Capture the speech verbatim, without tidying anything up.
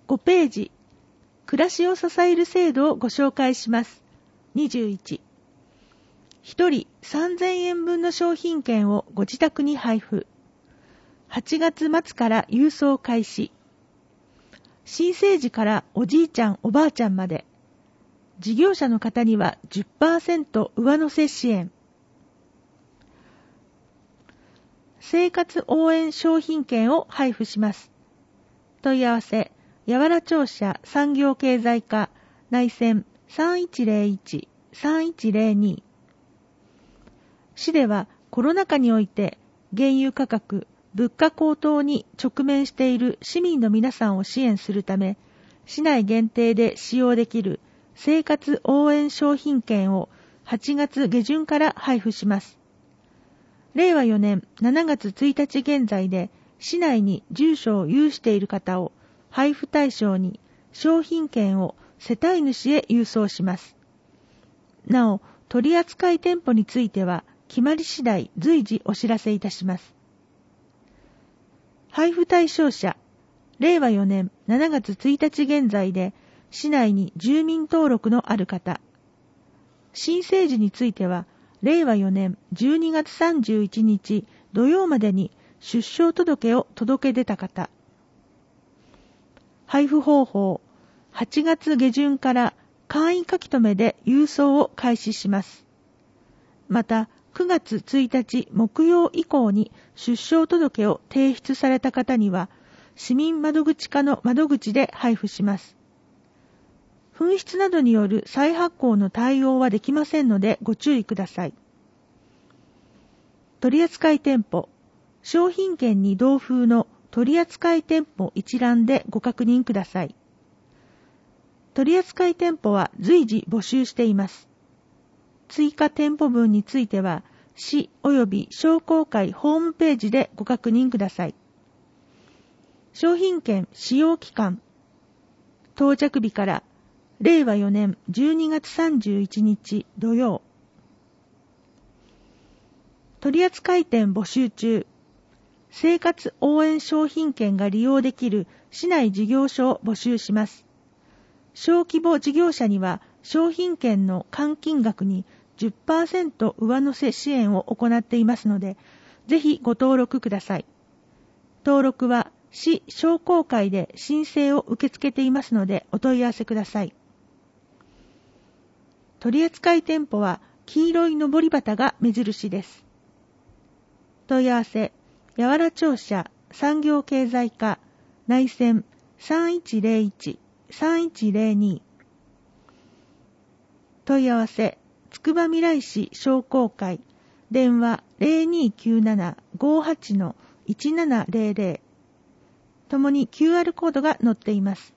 ごページ、暮らしを支える制度をご紹介します。にじゅういち、ひとりさんぜんえんぶんの商品券をご自宅に配布。はちがつ末から郵送開始。新生児からおじいちゃんおばあちゃんまで。事業者の方には じゅっパーセント 上乗せ支援。生活応援商品券を配布します。問い合わせ、八原庁舎産業経済課内線さんいちゼロいち さんいちゼロに。市ではコロナ禍において原油価格、物価高騰に直面している市民の皆さんを支援するため、市内限定で使用できる生活応援商品券をはちがつ下旬から配布します。れいわよねんしちがつついたち現在で市内に住所を有している方を配布対象に商品券を世帯主へ郵送します。なお、取扱店舗については決まり次第随時お知らせいたします。配布対象者、れいわよねんしちがつついたち現在で市内に住民登録のある方。新生児についてはれいわよねんじゅうにがつさんじゅういちにち土曜までに出生届を届け出た方。配布方法、はちがつ下旬から簡易書き留めで郵送を開始します。また、くがつついたち木曜以降に出生届を提出された方には、市民窓口課の窓口で配布します。紛失などによる再発行の対応はできませんのでご注意ください。取扱店舗、商品券に同封の取扱店舗一覧でご確認ください。取扱店舗は随時募集しています。追加店舗分については、市及び商工会ホームページでご確認ください。商品券使用期間、到着日かられいわよねんじゅうにがつさんじゅういちにち土曜。取扱店募集中。生活応援商品券が利用できる市内事業所を募集します。小規模事業者には商品券の換金額に じゅっパーセント 上乗せ支援を行っていますので、ぜひご登録ください。登録は市商工会で申請を受け付けていますのでお問い合わせください。取扱店舗は黄色いのぼり旗が目印です。問い合わせ、八原庁舎産業経済課内線さんいちゼロいち さんいちゼロに。問い合わせ、つくばみらい市商工会電話 ゼロにきゅうなな ごはち いちななゼロゼロ。ともに キューアール コードが載っています。